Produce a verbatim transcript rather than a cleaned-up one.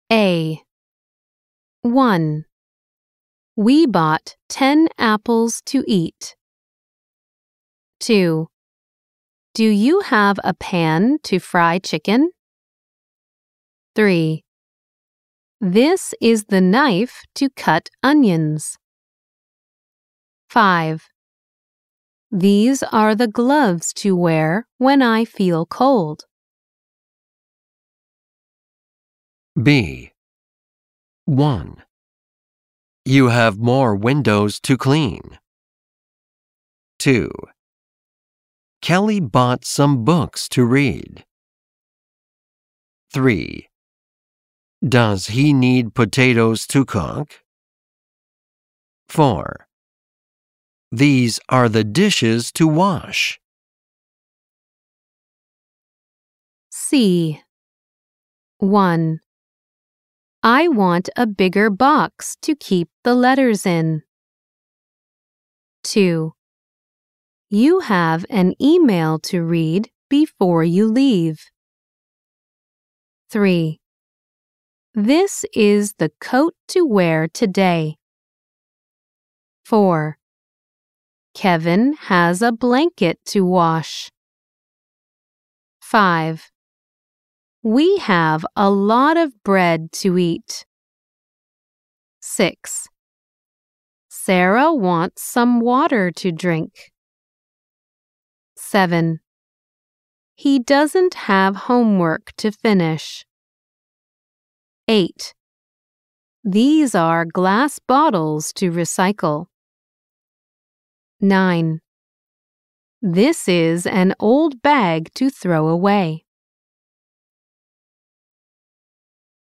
A. one. We bought ten apples to eat. two. Do you have a pan to fry chicken? three. This is the knife to cut onions. five. These are the gloves to wear when I feel cold. B. one. You have more windows to clean. two. Kelly bought some books to read. three. Does he need potatoes to cook? four. These are the dishes to wash. C. one. I want a bigger box to keep the letters in. two. You have an email to read before you leave. three. This is the coat to wear today. four. Kevin has a blanket to wash. five. We have a lot of bread to eat. six. Sarah wants some water to drink. seven. He doesn't have homework to finish. eight. These are glass bottles to recycle. nine. This is an old bag to throw away.